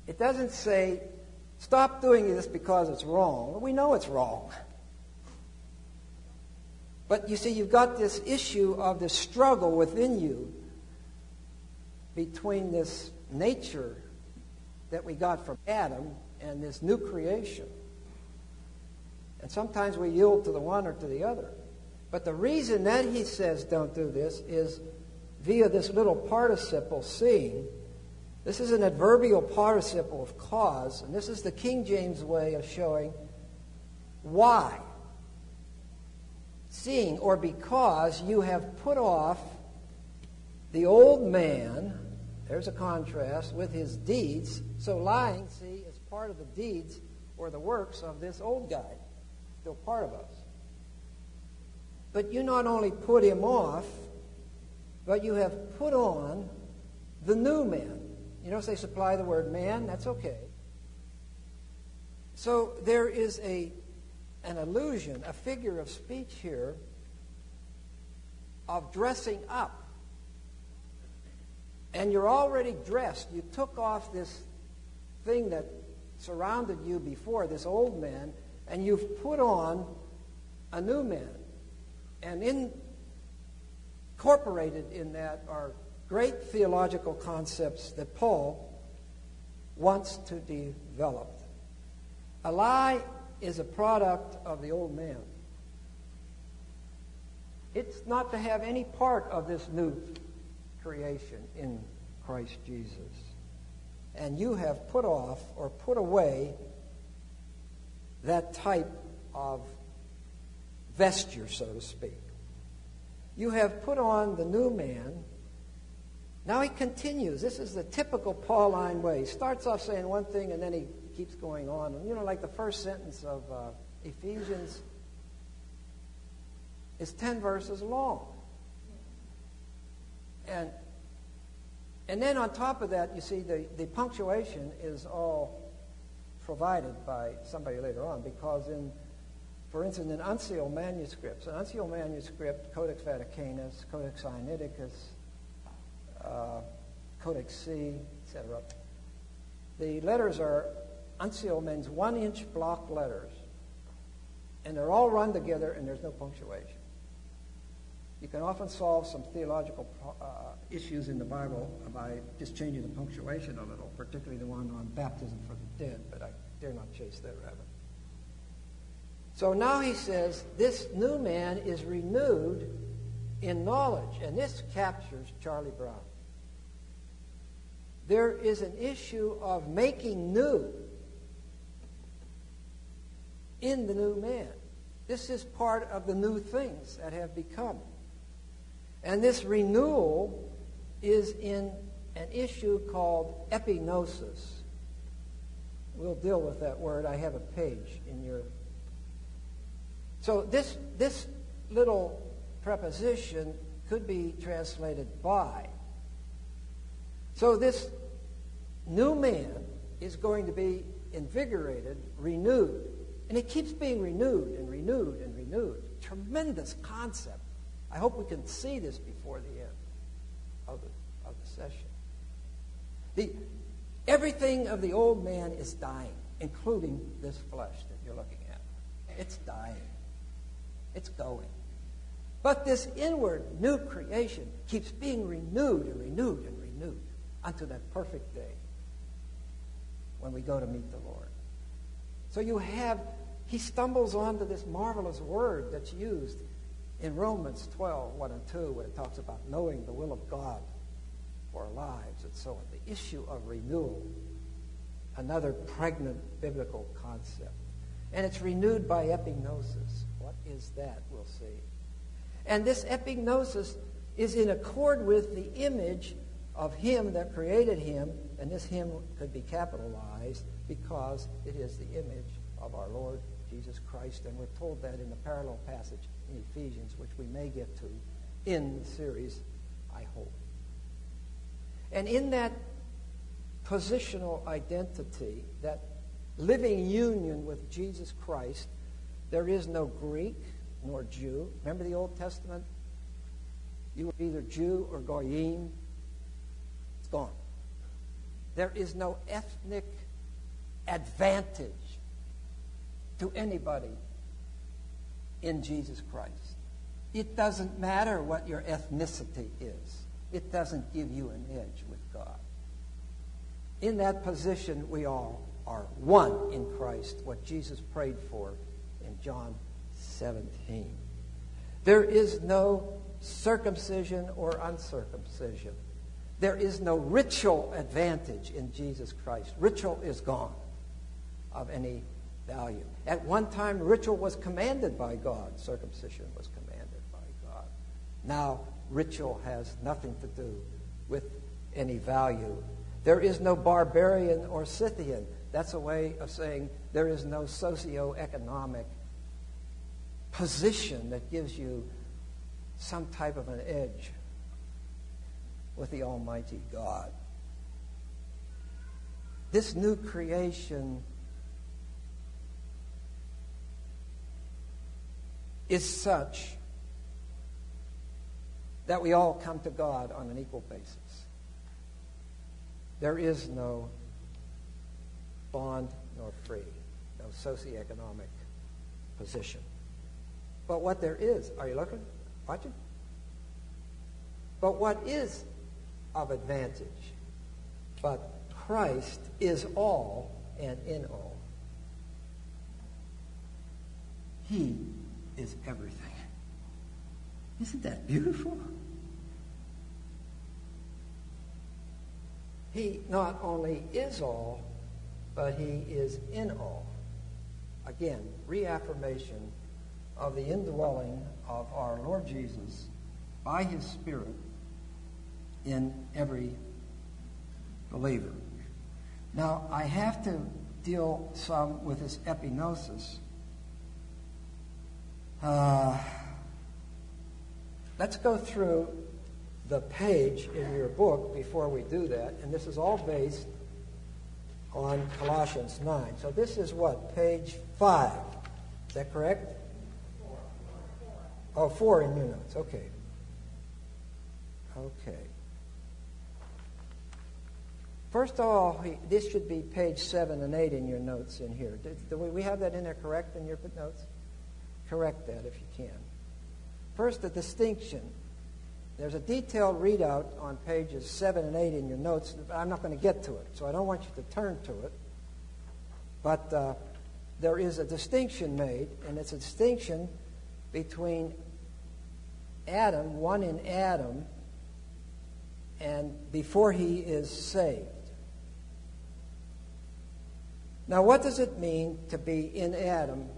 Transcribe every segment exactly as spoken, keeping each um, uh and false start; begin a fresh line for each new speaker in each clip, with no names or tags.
It doesn't say, stop doing this because it's wrong. We know it's wrong. But you see, you've got this issue of the struggle within you between this nature that we got from Adam and this new creation. And sometimes we yield to the one or to the other. But the reason that he says don't do this is via this little participle, seeing. This is an adverbial participle of cause, and this is the King James way of showing why. Seeing, or because you have put off the old man, there's a contrast, with his deeds. So lying, see, is part of the deeds or the works of this old guy, still part of us. But you not only put him off, but you have put on the new man. You notice they supply the word man, that's okay. So there is a an allusion, a figure of speech here of dressing up. And you're already dressed. You took off this thing that surrounded you before, this old man, and you've put on a new man. And incorporated in that are great theological concepts that Paul wants to develop. A lie is a product of the old man. It's not to have any part of this new creation in Christ Jesus. And you have put off or put away that type of vesture, so to speak. You have put on the new man. Now he continues. This is the typical Pauline way. He starts off saying one thing and then he keeps going on. And, you know, like the first sentence of uh, Ephesians is ten verses long. And and then on top of that, you see, the, the punctuation is all provided by somebody later on, because in, for instance, in uncial manuscripts, an uncial manuscript, Codex Vaticanus, Codex Sinaiticus, uh, Codex C, et cetera, the letters are, uncial means one-inch block letters, and they're all run together, and there's no punctuation. You can often solve some theological uh, issues in the Bible by just changing the punctuation a little, particularly the one on baptism for the dead, but I dare not chase that rabbit. So now he says this new man is renewed in knowledge, and this captures Charlie Brown. There is an issue of making new in the new man. This is part of the new things that have become. And this renewal is in an issue called epignosis. We'll deal with that word. I have a page in your... So this, this little preposition could be translated by. So this new man is going to be invigorated, renewed. And it keeps being renewed and renewed and renewed. Tremendous concept. I hope we can see this before the end of the, of the session. The, everything of the old man is dying, including this flesh that you're looking at. It's dying. It's going. But this inward new creation keeps being renewed and renewed and renewed unto that perfect day when we go to meet the Lord. So you have, he stumbles onto this marvelous word that's used in Romans twelve, one and two, when it talks about knowing the will of God for our lives and so on. The issue of renewal, another pregnant biblical concept. And it's renewed by epignosis. What is that? We'll see. And this epignosis is in accord with the image of him that created him, and this him could be capitalized because it is the image of our Lord Jesus Christ, and we're told that in the parallel passage in Ephesians, which we may get to in the series, I hope. And in that positional identity, that living union with Jesus Christ, there is no Greek nor Jew. Remember the Old Testament? You were either Jew or Goyim. It's gone. There is no ethnic advantage to anybody in Jesus Christ. It doesn't matter what your ethnicity is. It doesn't give you an edge with God. In that position, we all are one in Christ, what Jesus prayed for in John seventeen. There is no circumcision or uncircumcision. There is no ritual advantage in Jesus Christ. Ritual is gone of any value. At one time, ritual was commanded by God. Circumcision was commanded by God. Now, ritual has nothing to do with any value. There is no barbarian or Scythian. That's a way of saying there is no socioeconomic position that gives you some type of an edge with the Almighty God. This new creation is such that we all come to God on an equal basis. There is no bond nor free, no socioeconomic position. But what there is, are you looking? Watching? But what is of advantage? But Christ is all and in all. He is everything. Isn't that beautiful? He not only is all, but he is in all. Again, reaffirmation of the indwelling of our Lord Jesus by his Spirit in every believer. Now, I have to deal some with this epignosis. Uh, let's go through the page in your book before we do that, and this is all based on Colossians nine. So this is what? Page five. Is that correct? Four. Oh, four in your notes. Okay. Okay. First of all, this should be page seven and eight in your notes in here. Do we have that in there correct in your notes? Correct that if you can. First, the distinction. There's a detailed readout on pages seven and eight in your notes. I'm not going to get to it, so I don't want you to turn to it. But uh, there is a distinction made, and it's a distinction between Adam, one in Adam, and before he is saved. Now, what does it mean to be in Adam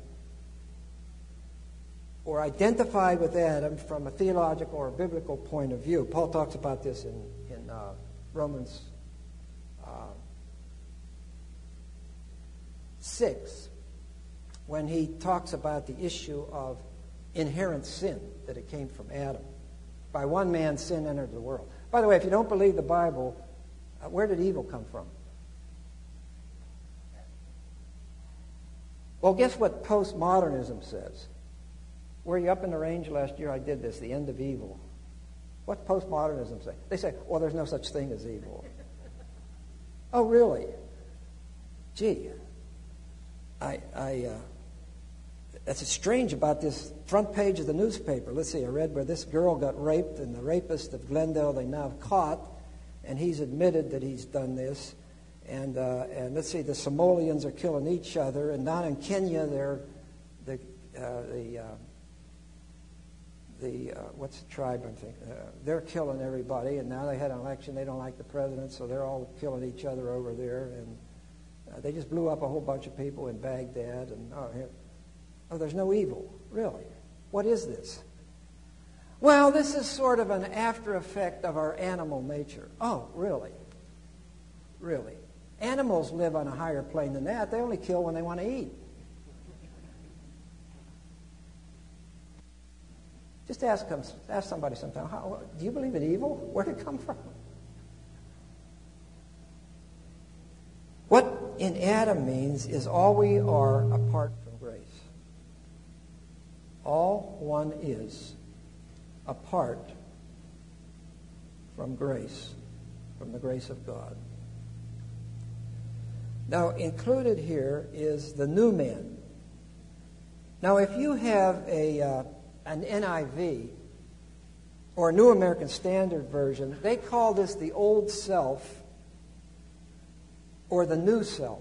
or identified with Adam from a theological or biblical point of view? Paul talks about this in, in uh, Romans uh, six, when he talks about the issue of inherent sin, that it came from Adam. By one man, sin entered the world. By the way, if you don't believe the Bible, uh, where did evil come from? Well, guess what postmodernism says? Were you up in the range last year? I did this, the end of evil. What's postmodernism say? They say, well, there's no such thing as evil. Oh, really? Gee, I, I, uh, that's strange about this front page of the newspaper. Let's see, I read where this girl got raped, and the rapist of Glendale they now have caught, and he's admitted that he's done this. And uh, and let's see, the Somalians are killing each other, and down in Kenya, they're the uh, the uh, the uh, what's the tribe? I'm thinking uh, they're killing everybody, and now they had an election. They don't like the president, so they're all killing each other over there, and uh, they just blew up a whole bunch of people in Baghdad. And oh, here, oh, there's no evil, really. What is this? Well, this is sort of an after effect of our animal nature. Oh, really? Really? Animals live on a higher plane than that. They only kill when they want to eat. Just ask ask somebody sometime, how, do you believe in evil? Where did it come from? What in Adam means is all we are apart from grace. All one is apart from grace, from the grace of God. Now, included here is the new man. Now, if you have a uh, an N I V or a New American Standard Version, they call this the old self or the new self.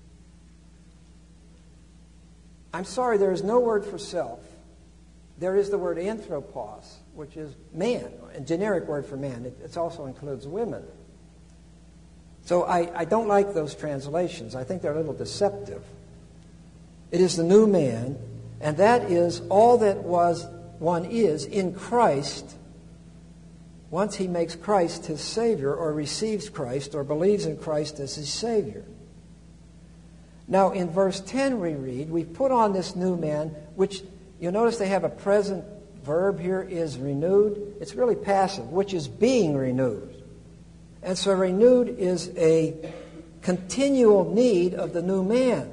I'm sorry, there is no word for self. There is the word anthropos, which is man, a generic word for man. It, it also includes women. So I, I don't like those translations. I think they're a little deceptive. It is the new man, and that is all that was one is in Christ once he makes Christ his Savior or receives Christ or believes in Christ as his Savior. Now in verse ten we read, we've put on this new man, which you'll notice they have a present verb here, is renewed. It's really passive, which is being renewed. And so renewed is a continual need of the new man.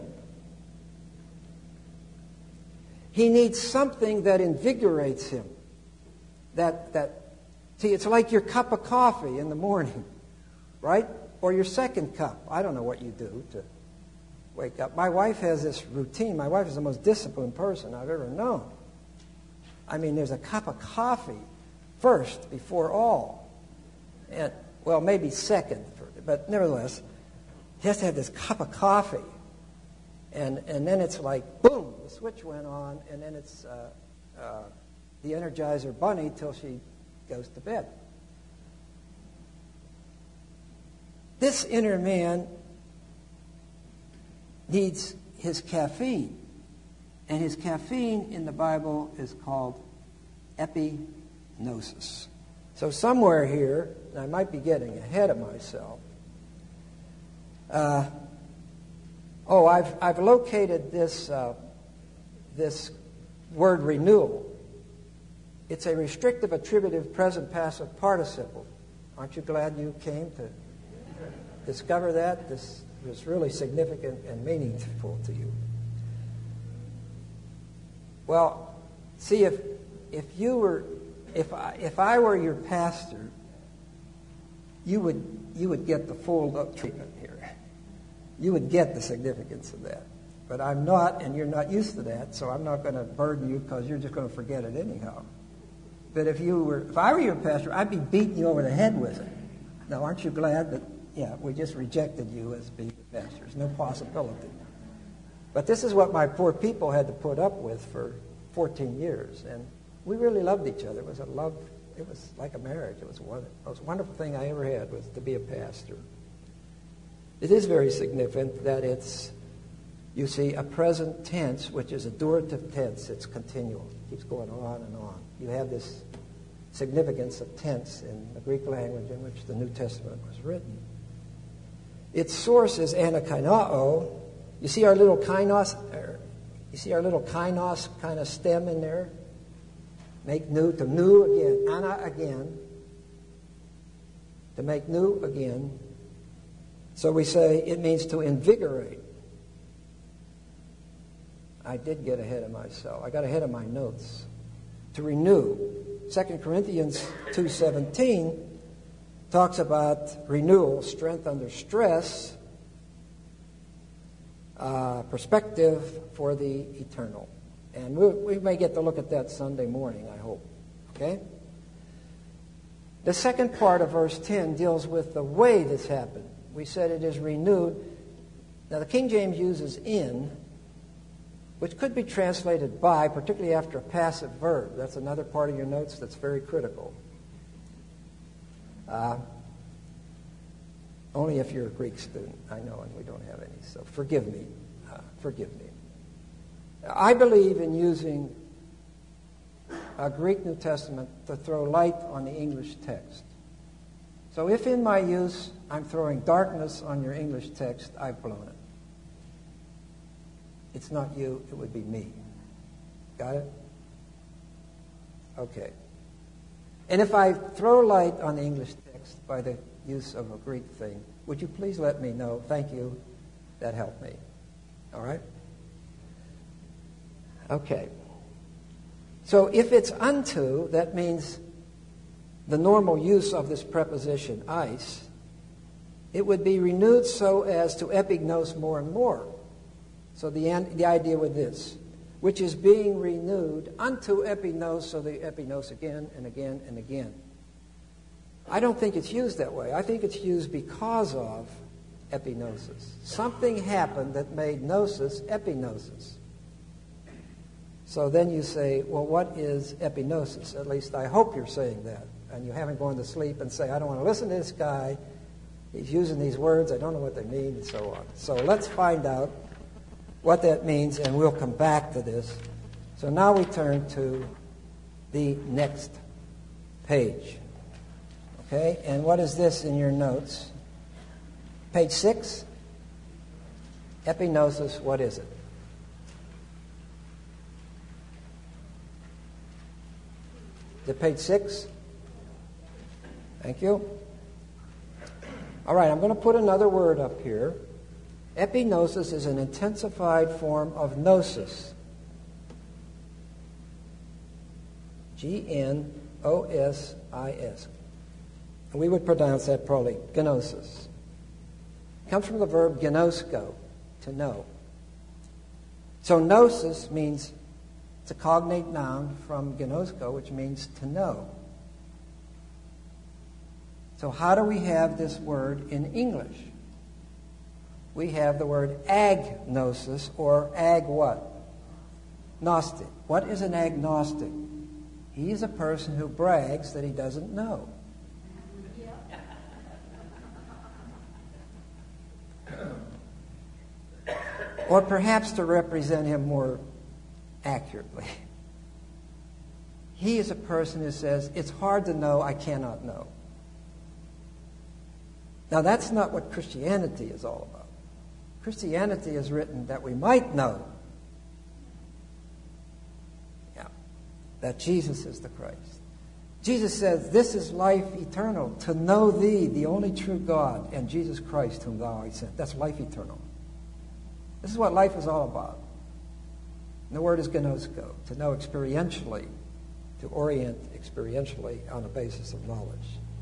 He needs something that invigorates him. That, that, see, it's like your cup of coffee in the morning, right? Or your second cup. I don't know what you do to wake up. My wife has this routine. My wife is the most disciplined person I've ever known. I mean, there's a cup of coffee first before all. And well, maybe second, but nevertheless, he has to have this cup of coffee. And and then it's like, boom, the switch went on, and then it's uh, uh, the Energizer Bunny till she goes to bed. This inner man needs his caffeine. And his caffeine in the Bible is called epignosis. So somewhere here, and I might be getting ahead of myself. Uh, oh, I've I've located this uh, this word renewal. It's a restrictive attributive present passive participle. Aren't you glad you came to discover that? This was really significant and meaningful to you. Well, see, if if you were If I, if I were your pastor, you would you would get the full treatment here. You would get the significance of that. But I'm not, and you're not used to that, so I'm not going to burden you because you're just going to forget it anyhow. But if you were, if I were your pastor, I'd be beating you over the head with it. Now, aren't you glad that, yeah, we just rejected you as being a pastor? There's no possibility. But this is what my poor people had to put up with for fourteen years, and we really loved each other. It was a love. It was like a marriage. It was one, the most wonderful thing I ever had was to be a pastor. It is very significant that it's, you see, a present tense, which is a durative tense. It's continual. It keeps going on and on. You have this significance of tense in the Greek language in which the New Testament was written. Its source is anakainao. You see our little kainos, you see our little kainos kind of stem in there? Make new, to new again, ana again, to make new again. So we say it means to invigorate. I did get ahead of myself. I got ahead of my notes. To renew. Second Corinthians two seventeen talks about renewal, strength under stress, uh, perspective for the eternal. And we, we may get to look at that Sunday morning, I hope. Okay? The second part of verse ten deals with the way this happened. We said it is renewed. Now, the King James uses in, which could be translated by, particularly after a passive verb. That's another part of your notes that's very critical. Uh, only if you're a Greek student, I know, and we don't have any, so forgive me. Uh, forgive me. I believe in using a Greek New Testament to throw light on the English text. So if in my use I'm throwing darkness on your English text, I've blown it. It's not you, it would be me. Got it? Okay. And if I throw light on the English text by the use of a Greek thing, would you please let me know? Thank you. That helped me. All right? Okay. So if it's unto, that means the normal use of this preposition, eis, It would be renewed so as to epignos more and more. So the, the idea with this, which is being renewed unto epignos, so the epignos again and again and again. I don't think it's used that way. I think it's used because of epignosis. Something happened that made gnosis epignosis. So then you say, well, what is epignosis? At least I hope you're saying that. And you haven't gone to sleep and say, I don't want to listen to this guy. He's using these words. I don't know what they mean, and so on. So let's find out what that means, and we'll come back to this. So now we turn to the next page. Okay, and what is this in your notes? Page six. Epignosis, what is it? Is it page six? Thank you. All right, I'm going to put another word up here. Epignosis is an intensified form of gnosis. G N O S I S. And we would pronounce that probably gnosis. It comes from the verb gnosko, to know. So gnosis means, it's a cognate noun from gnosko, which means to know. So how do we have this word in English? We have the word agnosis, or ag what? Gnostic. What is an agnostic? He is a person who brags that he doesn't know. Or perhaps to represent him more accurately, he is a person who says, it's hard to know, I cannot know. Now, that's not what Christianity is all about. Christianity is written that we might know, yeah, that Jesus is the Christ. Jesus says, this is life eternal, to know thee, the only true God, and Jesus Christ, whom thou hast sent. That's life eternal. This is what life is all about. And the word is gnosko, to know experientially, to orient experientially on a basis of knowledge.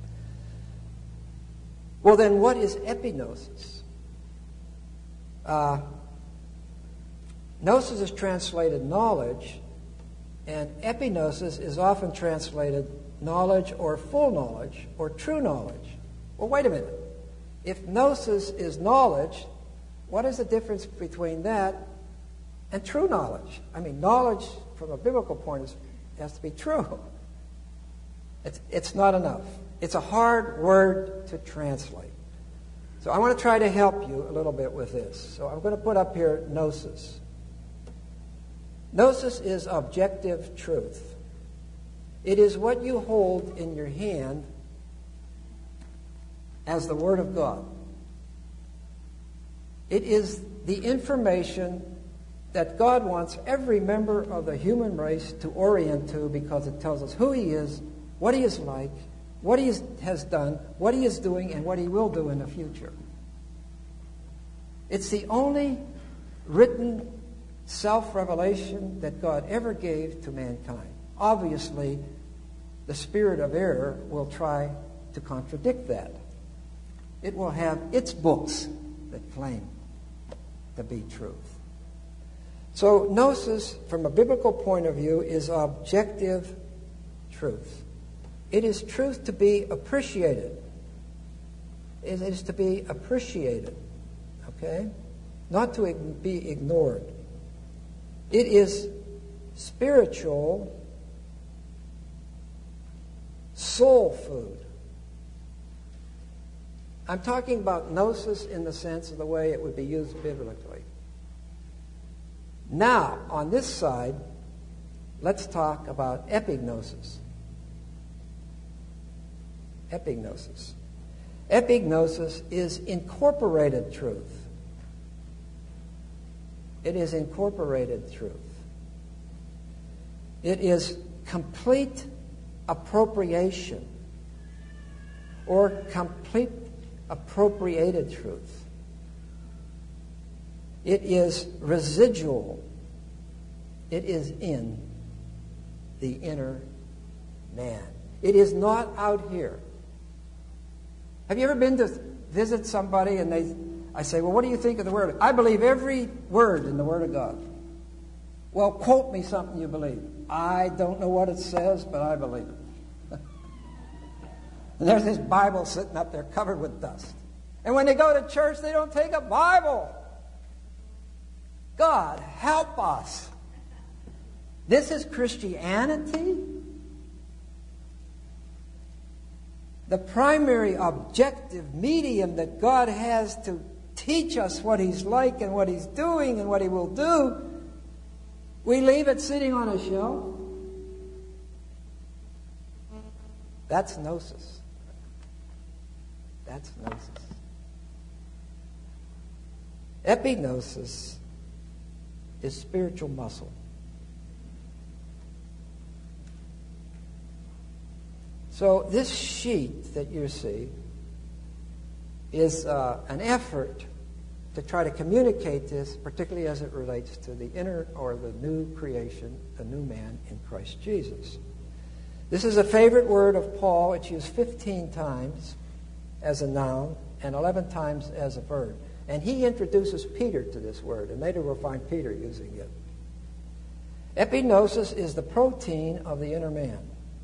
Well, then, what is epignosis? Uh, gnosis is translated knowledge, and epignosis is often translated knowledge or full knowledge or true knowledge. Well, wait a minute. If gnosis is knowledge, what is the difference between that and true knowledge? I mean, knowledge from a biblical point is, has to be true. It's, it's not enough. It's a hard word to translate. So I want to try to help you a little bit with this. So I'm going to put up here gnosis. Gnosis is objective truth. It is what you hold in your hand as the Word of God. It is the information that God wants every member of the human race to orient to, because it tells us who He is, what He is like, what He is, has done, what He is doing, and what He will do in the future. It's the only written self-revelation that God ever gave to mankind. Obviously, the spirit of error will try to contradict that. It will have its books that claim to be truth. So gnosis, from a biblical point of view, is objective truth. It is truth to be appreciated. It is to be appreciated, okay? Not to be ignored. It is spiritual soul food. I'm talking about gnosis in the sense of the way it would be used biblically. Now, on this side, let's talk about epignosis. Epignosis. Epignosis is incorporated truth. It is incorporated truth. It is complete appropriation or complete appropriated truth. It is residual. It is in the inner man. It is not out here. Have you ever been to visit somebody and they, I say, well, what do you think of the Word? I believe every word in the Word of God. Well, quote me something you believe. I don't know what it says, but I believe it. And there's this Bible sitting up there covered with dust. And when they go to church, they don't take a Bible. God, help us. This is Christianity? The primary objective medium that God has to teach us what He's like and what He's doing and what He will do, we leave it sitting on a shelf. That's gnosis. That's gnosis. Epignosis is spiritual muscle. So this sheet that you see is uh, an effort to try to communicate this, particularly as it relates to the inner or the new creation, the new man in Christ Jesus. This is a favorite word of Paul. It's used fifteen times as a noun and eleven times as a verb. And he introduces Peter to this word, and later we'll find Peter using it. Epignosis is the protein of the inner man.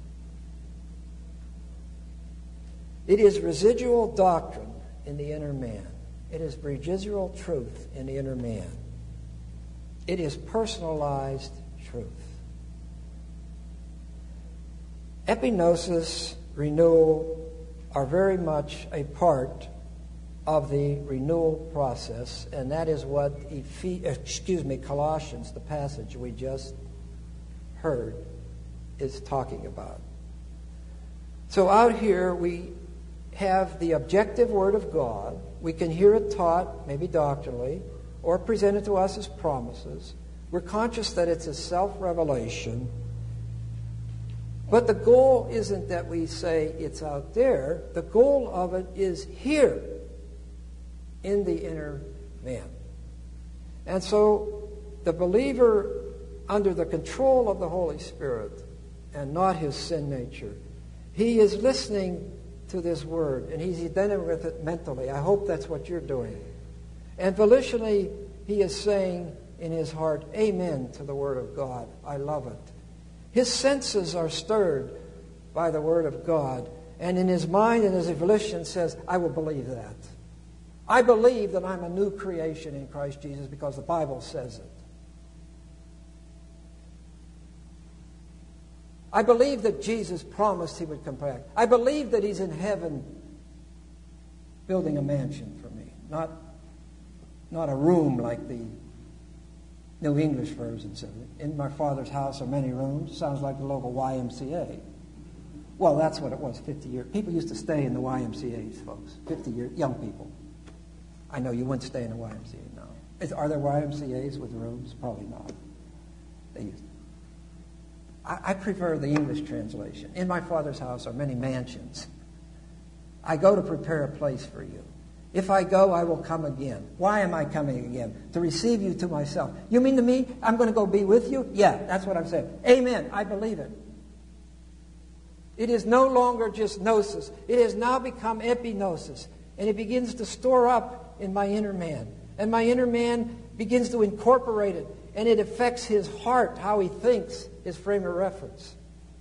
It is residual doctrine in the inner man. It is residual truth in the inner man. It is personalized truth. Epignosis, renewal, are very much a part of the renewal process, and that is what, Ephes- excuse me, Colossians, the passage we just heard, is talking about. So out here we have the objective Word of God. We can hear it taught, maybe doctrinally, or presented to us as promises. We're conscious that it's a self-revelation. But the goal isn't that we say it's out there. The goal of it is here in the inner man. And so the believer, under the control of the Holy Spirit and not his sin nature, he is listening to this word, and he's identifying with it mentally. I hope that's what you're doing. And volitionally, he is saying in his heart, amen to the Word of God. I love it. His senses are stirred by the Word of God, and in his mind and his volition says, I will believe that. I believe that I'm a new creation in Christ Jesus because the Bible says it. I believe that Jesus promised He would come back. I believe that He's in heaven building a mansion for me, not, not a room like the New English version says. In my Father's house are many rooms. Sounds like the local Y M C A. Well, that's what it was fifty years. People used to stay in the Y M C As, folks. fifty years, young people. I know you wouldn't stay in a Y M C A now. Is, are there Y M C As with rooms? Probably not. They used to. I prefer the English translation. In my Father's house are many mansions. I go to prepare a place for you. If I go, I will come again. Why am I coming again? To receive you to myself. You mean to me, I'm going to go be with you? Yeah, that's what I'm saying. Amen. I believe it. It is no longer just gnosis. It has now become epignosis. And it begins to store up in my inner man. And my inner man begins to incorporate it. And it affects his heart, how he thinks, his frame of reference.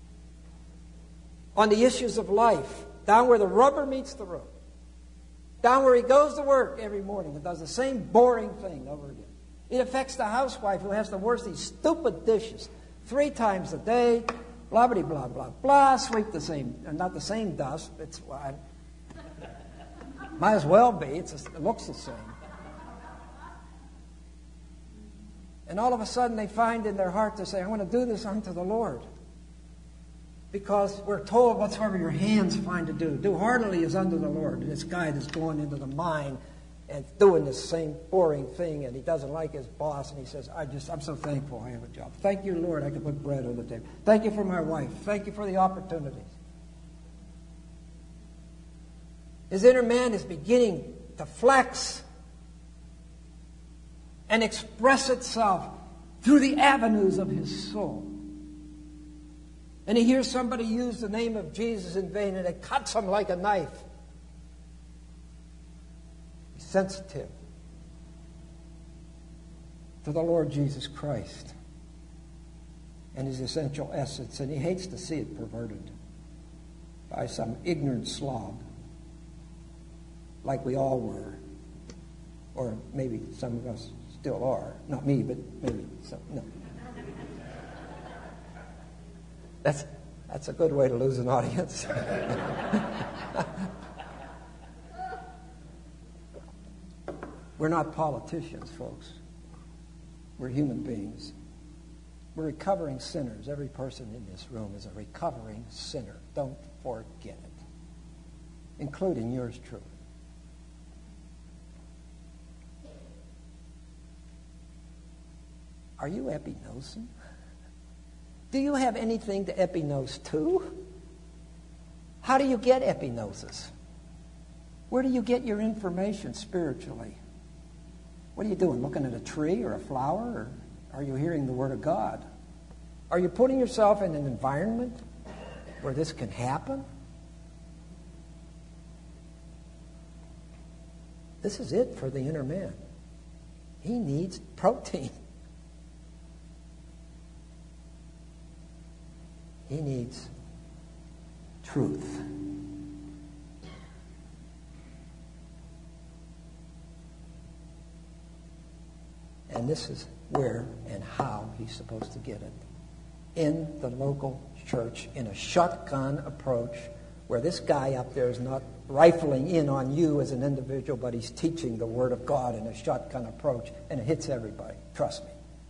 On the issues of life, down where the rubber meets the road. Down where he goes to work every morning and does the same boring thing over again. It affects the housewife who has to wash these stupid dishes three times a day, blah, blah, blah, blah, blah, sweep the same, not the same dust. It's, well, I, might as well be. It's just, it looks the same. And all of a sudden they find in their heart to say, I want to do this unto the Lord. Because we're told whatsoever your hands find to do, do heartily as unto the Lord. And this guy that's going into the mine and doing the same boring thing, and he doesn't like his boss, and he says, I just, I'm so thankful I have a job. Thank you, Lord, I can put bread on the table. Thank you for my wife. Thank you for the opportunities. His inner man is beginning to flex and express itself through the avenues of his soul. And he hears somebody use the name of Jesus in vain, and it cuts him like a knife. sensitive to the Lord Jesus Christ and his essential essence, and he hates to see it perverted by some ignorant slob, like we all were, or maybe some of us still are. Not me, but maybe some. No. That's that's a good way to lose an audience. We're not politicians, folks. We're human beings. We're recovering sinners. Every person in this room is a recovering sinner. Don't forget it, including yours truly. Are you epinosing? Do you have anything to epinose to? How do you get epinosis? Where do you get your information spiritually? What are you doing? Looking at a tree or a flower? Or are you hearing the Word of God? Are you putting yourself in an environment where this can happen? This is it for the inner man. He needs protein. He needs truth. And this is where and how he's supposed to get it. In the local church, in a shotgun approach, where this guy up there is not rifling in on you as an individual, but he's teaching the Word of God in a shotgun approach, and it hits everybody. Trust me.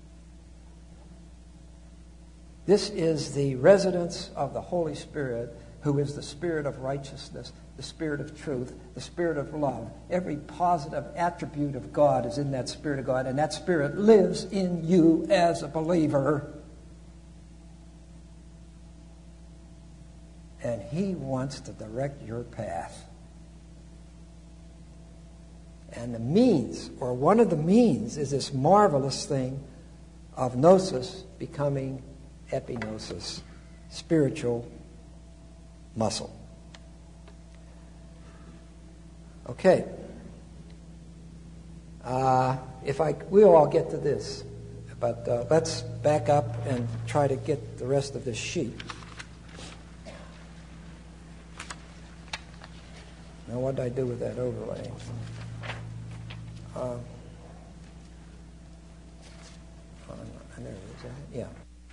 This is the residence of the Holy Spirit, who is the Spirit of righteousness, the Spirit of truth, the Spirit of love. Every positive attribute of God is in that Spirit of God, and that Spirit lives in you as a believer. And he wants to direct your path. And the means, or one of the means, is this marvelous thing of gnosis becoming epinosis, spiritual muscle. Okay. Uh, if I, we'll all get to this, but uh, let's back up and try to get the rest of this sheet. Now, what did I do with that overlay? Uh, oh, there it is. Yeah.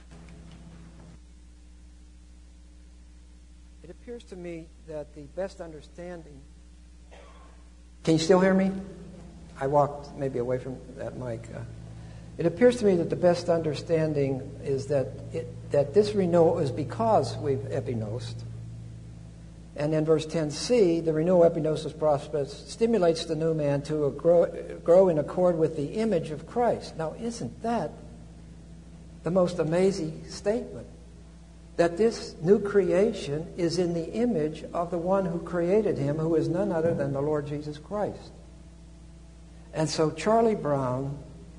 It appears to me that the best understanding... Can you still hear me? I walked maybe away from that mic. Uh, it appears to me that the best understanding is that it, that this renewal is because we've epinosed. And in verse ten c, the renewal epinosis process stimulates the new man to grow, grow in accord with the image of Christ. Now, isn't that the most amazing statement? That this new creation is in the image of the one who created him, who is none other than the Lord Jesus Christ. And so Charlie Brown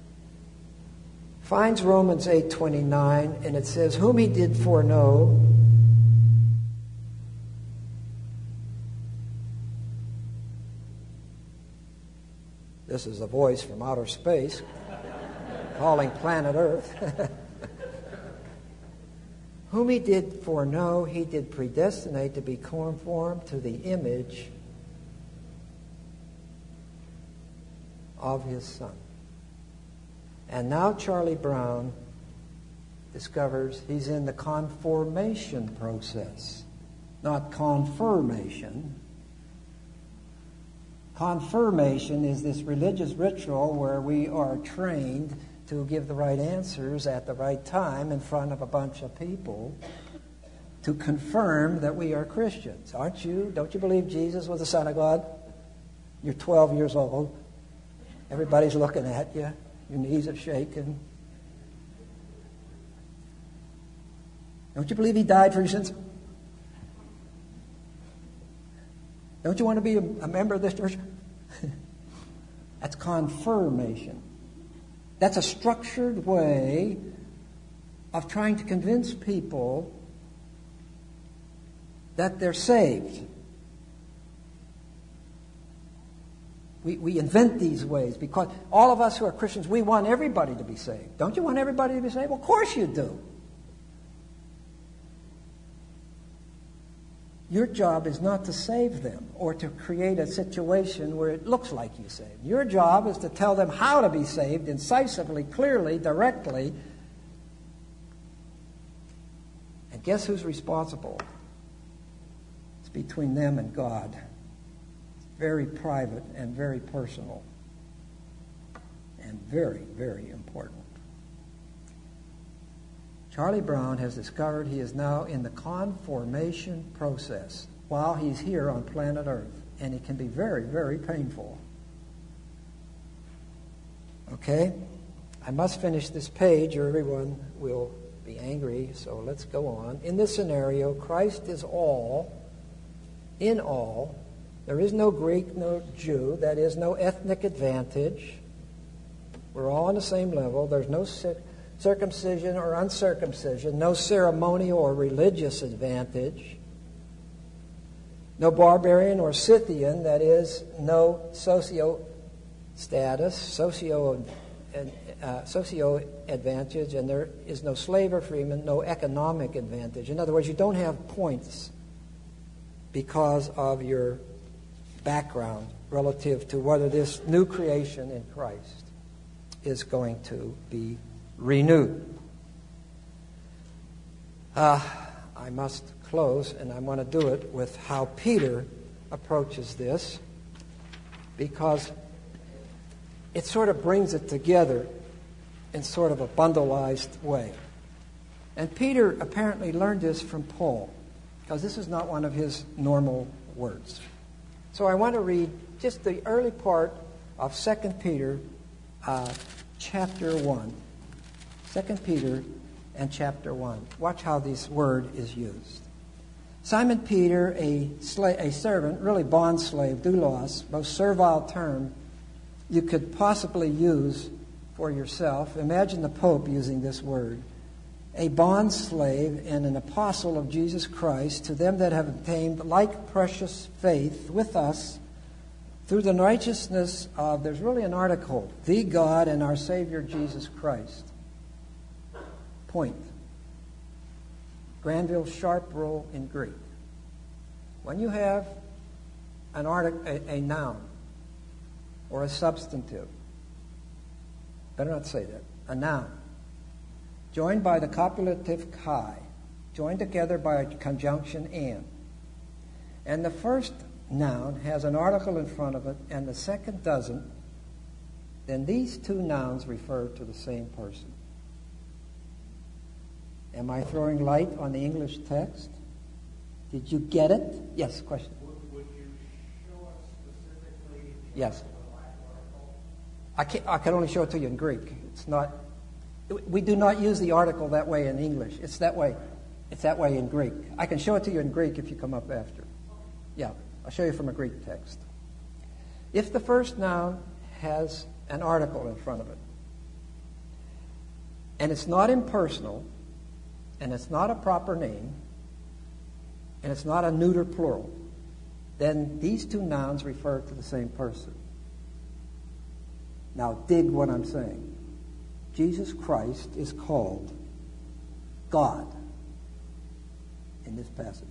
finds Romans eight twenty-nine, and it says, whom he did foreknow, this is a voice from outer space calling planet Earth. Whom he did foreknow, he did predestinate to be conformed to the image of his Son. And now Charlie Brown discovers he's in the conformation process, not confirmation. Confirmation is this religious ritual where we are trained to give the right answers at the right time in front of a bunch of people to confirm that we are Christians. Aren't you? Don't you believe Jesus was the Son of God? You're twelve years old. Everybody's looking at you. Your knees are shaking. Don't you believe he died for your sins? Don't you want to be a, a member of this church? That's confirmation. That's a structured way of trying to convince people that they're saved. We, we invent these ways because all of us who are Christians, we want everybody to be saved. Don't you want everybody to be saved? Well, of course you do. Your job is not to save them or to create a situation where it looks like you saved. Your job is to tell them how to be saved incisively, clearly, directly. And guess who's responsible? It's between them and God. It's very private and very personal and very, very important. Charlie Brown has discovered he is now in the conformation process while he's here on planet Earth, and it can be very, very painful. Okay? I must finish this page or everyone will be angry, so let's go on. In this scenario, Christ is all, in all. There is no Greek, no Jew. That is, no ethnic advantage. We're all on the same level. There's no circumcision or uncircumcision, no ceremonial or religious advantage, no barbarian or Scythian, that is, no socio status, socio, uh, socio advantage, and there is no slave or freeman, no economic advantage. In other words, you don't have points because of your background relative to whether this new creation in Christ is going to be renewed. Uh, I must close, and I want to do it with how Peter approaches this, because it sort of brings it together in sort of a bundleized way. And Peter apparently learned this from Paul, because this is not one of his normal words. So I want to read just the early part of Second Peter uh, chapter one. Second Peter and chapter one. Watch how this word is used. Simon Peter, a slave, a servant, really bond slave, doulos, most servile term you could possibly use for yourself. Imagine the Pope using this word. A bond slave and an apostle of Jesus Christ, to them that have obtained like precious faith with us through the righteousness of, there's really an article, the God and our Savior Jesus Christ. Point. Granville Sharp rule in Greek. When you have an artic- a, a noun or a substantive, better not say that, a noun, joined by the copulative kai, joined together by a conjunction and, and the first noun has an article in front of it and the second doesn't, then these two nouns refer to the same person. Am I throwing light on the English text? Did you get it? Yes, question.
Would, would you show us specifically the
yes.
Latin article?
I can, I can only show it to you in Greek. It's not. We do not use the article that way in English. It's that way. It's that way in Greek. I can show it to you in Greek if you come up after. Yeah, I'll show you from a Greek text. If the first noun has an article in front of it, and it's not impersonal, and it's not a proper name, and it's not a neuter plural, then these two nouns refer to the same person. Now dig what I'm saying. Jesus Christ is called God in this passage.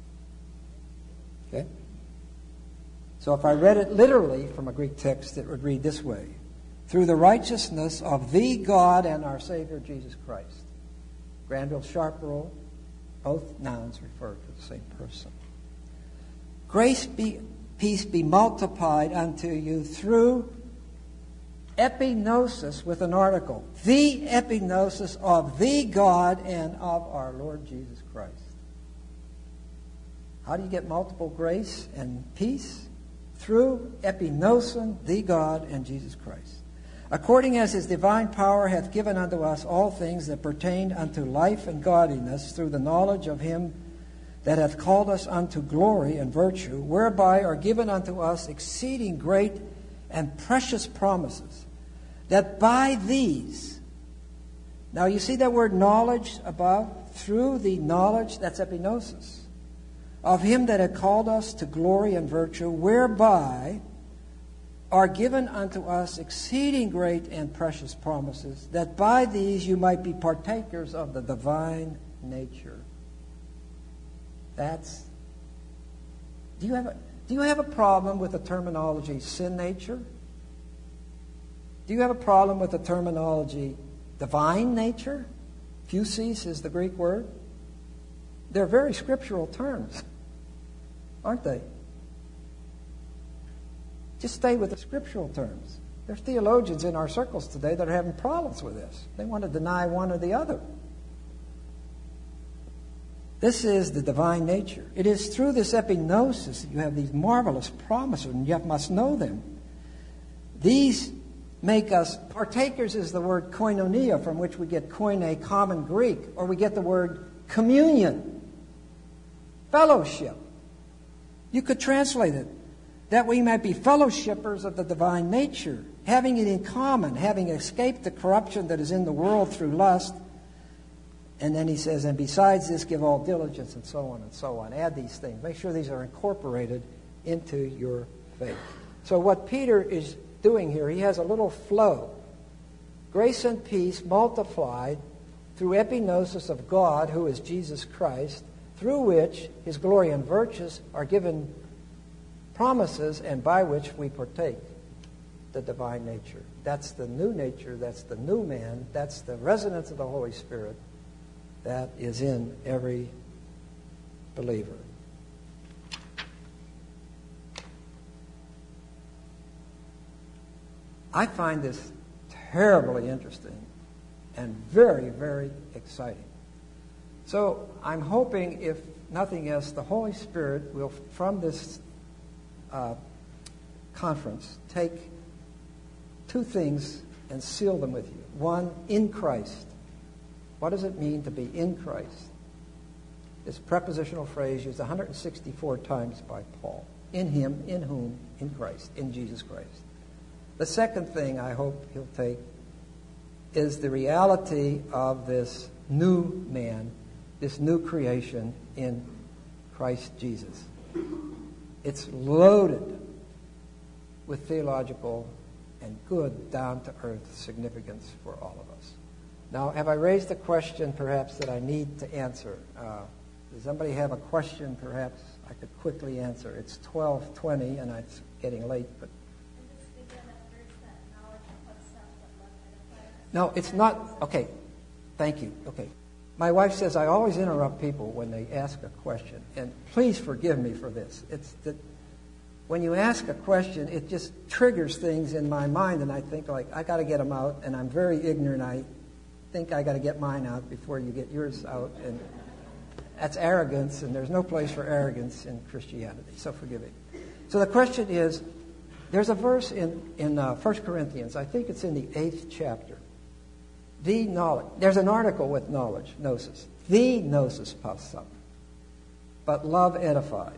Okay? So if I read it literally from a Greek text, it would read this way. Through the righteousness of the God and our Savior Jesus Christ. Granville Sharp rule, both nouns refer to the same person. Grace be, peace be multiplied unto you through epignosis with an article. The epignosis of the God and of our Lord Jesus Christ. How do you get multiple grace and peace? Through epignosin, the God and Jesus Christ. According as his divine power hath given unto us all things that pertain unto life and godliness through the knowledge of him that hath called us unto glory and virtue, whereby are given unto us exceeding great and precious promises, that by these, now you see that word knowledge above? Through the knowledge, that's epignosis, of him that hath called us to glory and virtue, whereby are given unto us exceeding great and precious promises, that by these you might be partakers of the divine nature. That's. Do you have a, do you have a problem with the terminology sin nature? Do you have a problem with the terminology divine nature? Physis is the Greek word. They're very scriptural terms, aren't they? Just stay with the scriptural terms. There's theologians in our circles today that are having problems with this. They want to deny one or the other. This is the divine nature. It is through this epignosis that you have these marvelous promises, and you must know them. These make us, partakers is the word koinonia, from which we get koine, common Greek, or we get the word communion, fellowship. You could translate it, that we might be fellowshippers of the divine nature, having it in common, having escaped the corruption that is in the world through lust. And then he says, and besides this, give all diligence, and so on and so on. Add these things. Make sure these are incorporated into your faith. So what Peter is doing here, he has a little flow. Grace and peace multiplied through epignosis of God, who is Jesus Christ, through which his glory and virtues are given promises, and by which we partake the divine nature. That's the new nature. That's the new man. That's the residence of the Holy Spirit that is in every believer. I find this terribly interesting and very, very exciting. So I'm hoping, if nothing else, the Holy Spirit will, from this uh, conference, take two things and seal them with you. One, in Christ. What does it mean to be in Christ? This prepositional phrase used one hundred sixty-four times by Paul. In him, in whom, in Christ, in Jesus Christ. The second thing I hope he'll take is the reality of this new man, this new creation in Christ Jesus. It's loaded with theological and good, down-to-earth significance for all of us. Now, have I raised a question perhaps that I need to answer? Uh, does somebody have a question perhaps I could quickly answer? It's twelve twenty and it's getting late, but... No, it's not. Okay, thank you. Okay. My wife says I always interrupt people when they ask a question, and please forgive me for this. It's that when you ask a question, it just triggers things in my mind, and I think, like, I got to get them out, and I'm very ignorant. I think I got to get mine out before you get yours out, and that's arrogance, and there's no place for arrogance in Christianity, so forgive me. So the question is, there's a verse in, in uh, First Corinthians, I think it's in the eighth chapter. The knowledge. There's an article with knowledge, gnosis. The gnosis puffs up, but love edifies.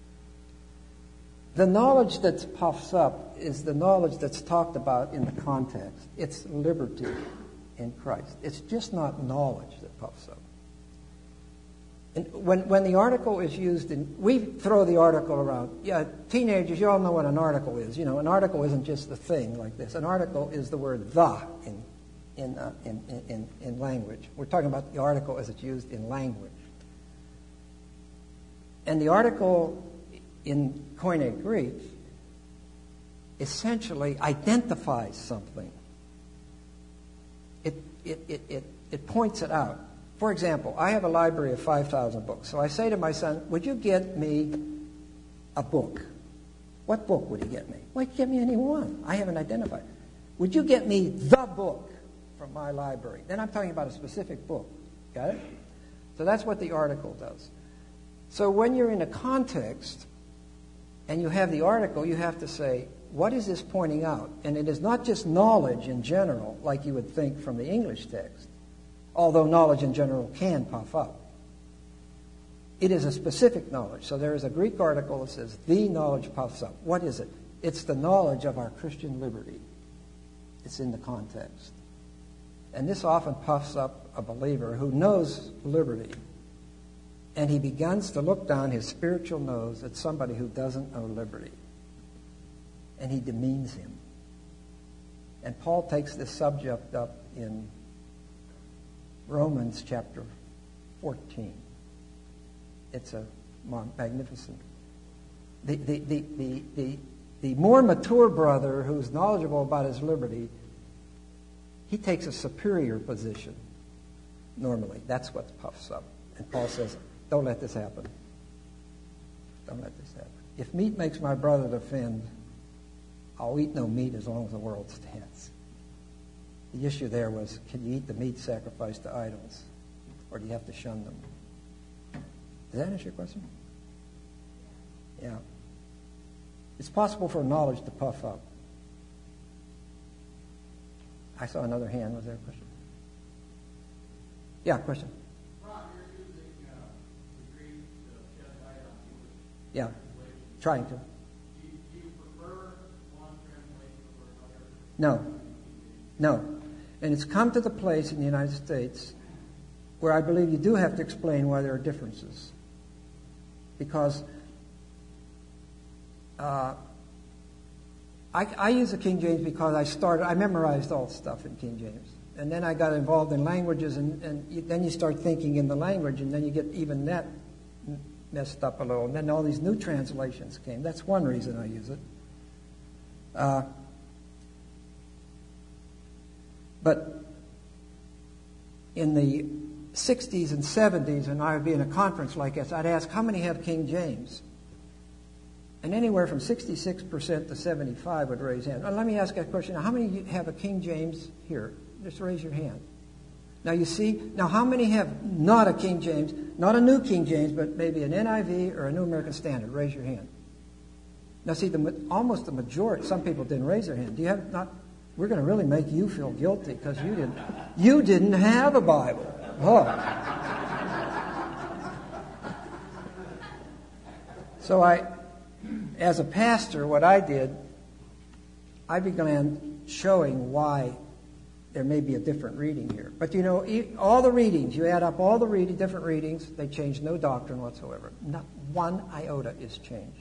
The knowledge that puffs up is the knowledge that's talked about in the context. It's liberty in Christ. It's just not knowledge that puffs up. And when, when the article is used in, we throw the article around. Yeah, teenagers, you all know what an article is. You know, an article isn't just the thing like this. An article is the word the in In, uh, in, in, in language. We're talking about the article as it's used in language. And the article in Koine Greek essentially identifies something. It, it, it, it, it points it out. For example, I have a library of five thousand books. So I say to my son, would you get me a book? What book would he get me? Well, he'd get me any one. I haven't identified. Would you get me the book from my library? Then I'm talking about a specific book. Got it? So that's what the article does. So when you're in a context and you have the article, you have to say, what is this pointing out? And it is not just knowledge in general, like you would think from the English text, although knowledge in general can puff up. It is a specific knowledge. So there is a Greek article that says, the knowledge puffs up. What is it? It's the knowledge of our Christian liberty. It's in the context. And this often puffs up a believer who knows liberty, and he begins to look down his spiritual nose at somebody who doesn't know liberty. and he demeans him. And Paul takes this subject up in Romans chapter fourteen. It's a magnificent. The, the, the, the, the, the more mature brother who's knowledgeable about his liberty, he takes a superior position normally. That's what puffs up. And Paul says, don't let this happen. Don't let this happen. If meat makes my brother to offend, I'll eat no meat as long as the world stands. The issue there was, can you eat the meat sacrificed to idols? Or do you have to shun them? Does that answer your question? Yeah. It's possible for knowledge to puff up. I saw another hand. Was there a question? Yeah, question.
Ron, you're using uh, the Greek to shed light on English.
Yeah, trying to.
Do you, do you prefer one translation over another?
No, no. And it's come to the place in the United States where I believe you do have to explain why there are differences. Because uh, I, I use the King James because I started, I memorized all the stuff in King James. And then I got involved in languages, and, and you, then you start thinking in the language, and then you get even that messed up a little. And then all these new translations came. That's one reason I use it. Uh, but in the sixties and seventies, and I would be in a conference like this, I'd ask, how many have King James? And anywhere from sixty-six percent to seventy-five would raise hands. Now, let me ask that question. Now, how many have a King James here? Just raise your hand. Now, you see, now how many have not a King James, not a New King James, but maybe an N I V or a New American Standard? Raise your hand. Now, see, the, almost the majority, some people didn't raise their hand. Do you have not? We're going to really make you feel guilty because you didn't, you didn't have a Bible. Oh. So I, as a pastor, what I did, I began showing why there may be a different reading here. But you know, all the readings, you add up all the reading, different readings, they change no doctrine whatsoever. Not one iota is changed.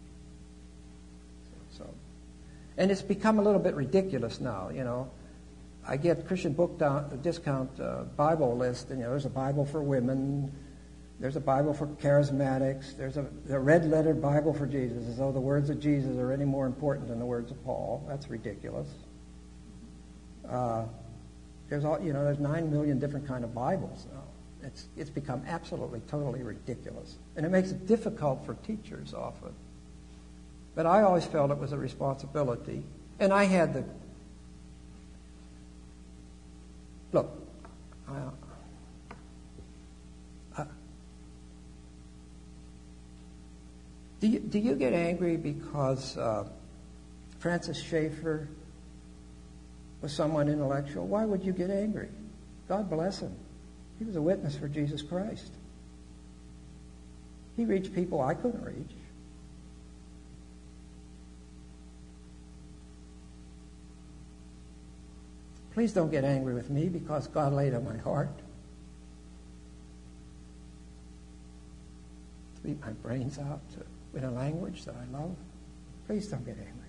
So, and it's become a little bit ridiculous now, you know. I get Christian book down, discount uh, Bible list, and you know, there's a Bible for women, there's a Bible for charismatics, there's a, a red-letter Bible for Jesus, as though the words of Jesus are any more important than the words of Paul. That's ridiculous. Uh, there's all, you know, there's nine million different kind of Bibles now. It's it's become absolutely, totally ridiculous, and it makes it difficult for teachers often. But I always felt it was a responsibility, and I had the look. I, uh, do you do you get angry because uh, Francis Schaeffer was someone intellectual? Why would you get angry? God bless him. He was a witness for Jesus Christ. He reached people I couldn't reach. Please don't get angry with me because God laid on my heart to beat my brains out to, in a language that I love. Please don't get angry.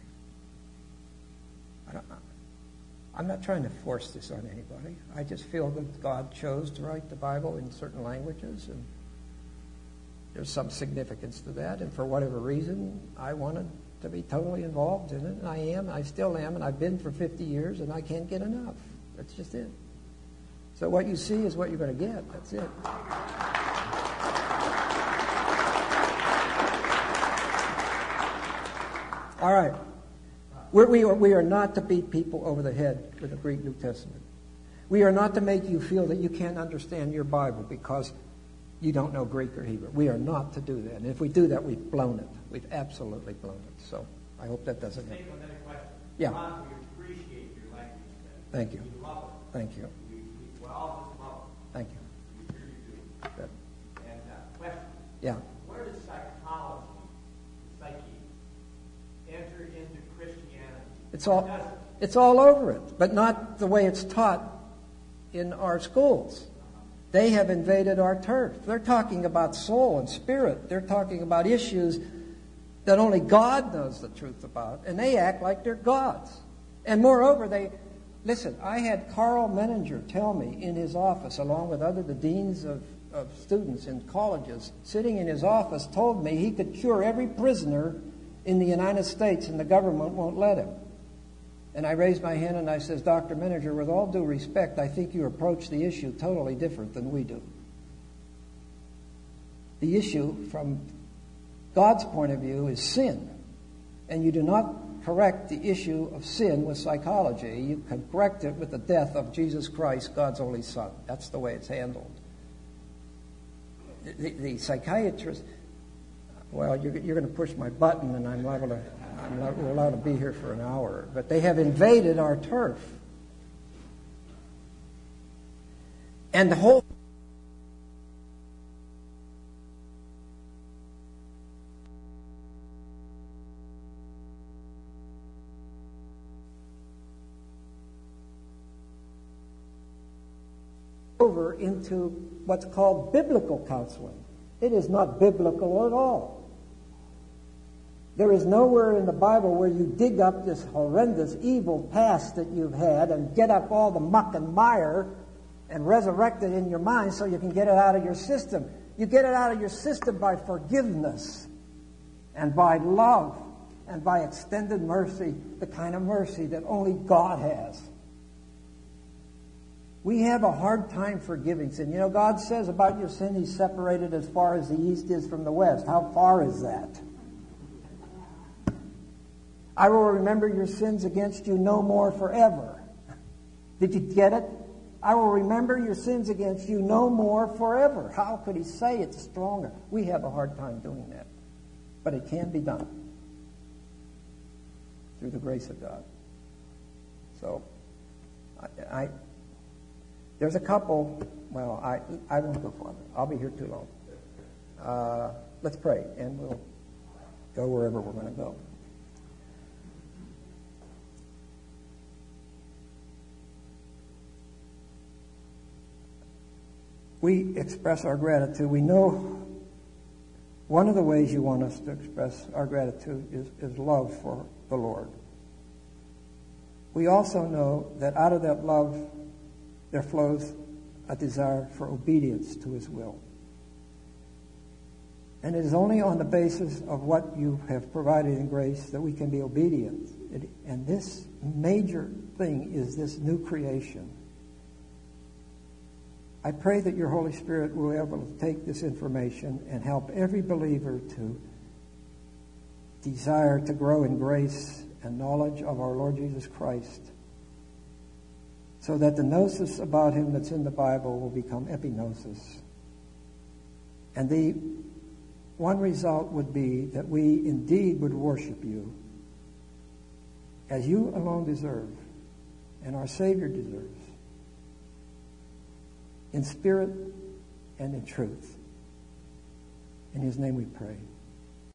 I don't, I'm not trying to force this on anybody. I just feel that God chose to write the Bible in certain languages, and there's some significance to that. And for whatever reason, I wanted to be totally involved in it, and I am, I still am, and I've been for fifty years, and I can't get enough. That's just it. So what you see is what you're going to get. That's it. All right. We're, we, are, we are not to beat people over the head with the Greek New Testament. We are not to make you feel that you can't understand your Bible because you don't know Greek or Hebrew. We are not to do that. And if we do that, we've blown it. We've absolutely blown it. So I hope that doesn't happen. Yeah.
Ron, we appreciate your language.
Thank you.
We love it.
Thank you.
We, we all just love it.
Thank you.
We really do.
Good.
And uh, question.
Yeah.
Where does psychology, psyche, enter into Christianity?
It's all, it's all over it, but not the way it's taught in our schools. They have invaded our turf. They're talking about soul and spirit. They're talking about issues that only God knows the truth about, and they act like they're gods. And moreover, they, listen, I had Carl Menninger tell me in his office, along with other the deans of, of students in colleges, sitting in his office, told me he could cure every prisoner in the United States and the government won't let him. And I raised my hand and I says, Doctor Menninger, with all due respect, I think you approach the issue totally different than we do. The issue from God's point of view is sin. And you do not correct the issue of sin with psychology. You can correct it with the death of Jesus Christ, God's only Son. That's the way it's handled. The, the psychiatrist, well, you're, you're going to push my button and I'm liable to, I'm not allowed to be here for an hour. But they have invaded our turf. And the whole over into what's called biblical counseling. It is not biblical at all. There is nowhere in the Bible where you dig up this horrendous evil past that you've had and get up all the muck and mire and resurrect it in your mind so you can get it out of your system. You get it out of your system by forgiveness and by love and by extended mercy, the kind of mercy that only God has. We have a hard time forgiving sin. You know, God says about your sin, He's separated as far as the east is from the west. How far is that? I will remember your sins against you no more forever. Did you get it? I will remember your sins against you no more forever. How could He say it stronger? We have a hard time doing that. But it can be done through the grace of God. So, I... I There's a couple, well, I I won't go farther. I'll be here too long. Uh, let's pray, and we'll go wherever we're going to go. We express our gratitude. We know one of the ways you want us to express our gratitude is, is love for the Lord. We also know that out of that love, there flows a desire for obedience to His will. And it is only on the basis of what you have provided in grace that we can be obedient. It, and this major thing is this new creation. I pray that your Holy Spirit will be able to take this information and help every believer to desire to grow in grace and knowledge of our Lord Jesus Christ, so that the gnosis about Him that's in the Bible will become epignosis. And the one result would be that we indeed would worship You as You alone deserve, and our Savior deserves, in spirit and in truth. In His name we pray.